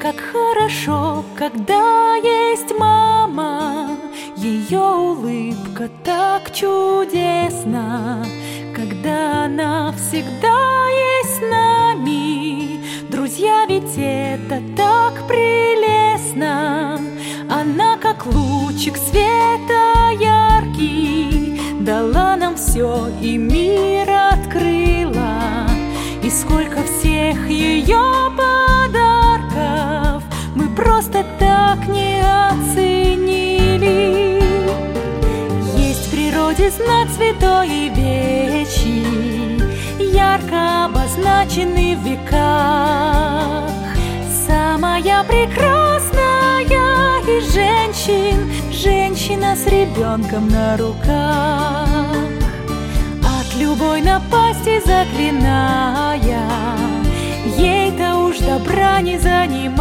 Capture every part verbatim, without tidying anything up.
Как хорошо, когда есть мама, ее улыбка так чудесна, когда она всегда есть с нами. Друзья, ведь это так прелестно. Она как лучик света яркий, дала нам все и мир открыла. И сколько всех ее подарков мы просто так не оценили. Есть в природе знак святой и вечный, ярко обозначенный в веках. Самая прекрасная из женщин, женщина с ребенком на руках. От любой напасти заклиная, ей-то уж добра не занимать.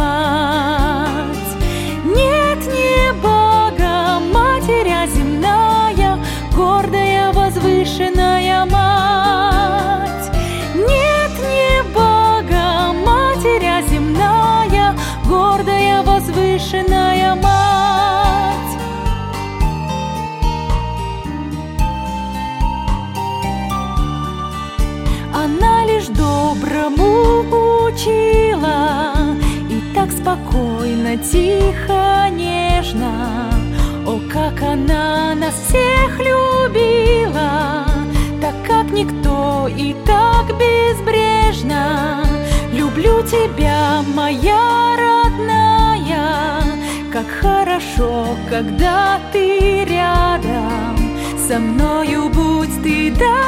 Нет, не Бога, Матеря земная, гордая, возвышенная мать. Нет, не Бога, Матеря земная, гордая, возвышенная мать. Она лишь доброму учила, и так спокойно, тихо, нежно. О, как она нас всех любила, так как никто и так безбрежно. Люблю тебя, моя родная, как хорошо, когда ты рядом. Со мною будь ты,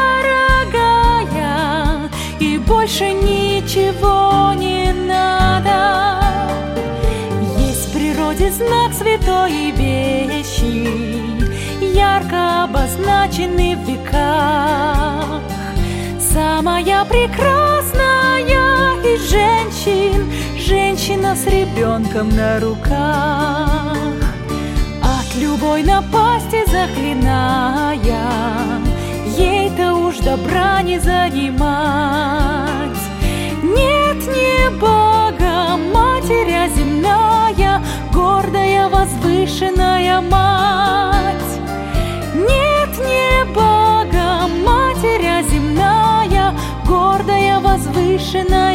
дорогая, и больше ничего не надо. Есть в природе знак святой и вечный, ярко обозначенный в веках. Самая прекрасная из женщин, женщина с ребенком на руках. От любой напасти заклиная, ей-то уж добра не занимать. Нет, не Бога, Матеря земная, гордая, возвышенная мать. Нет, не Бога, Матеря земная, гордая, возвышенная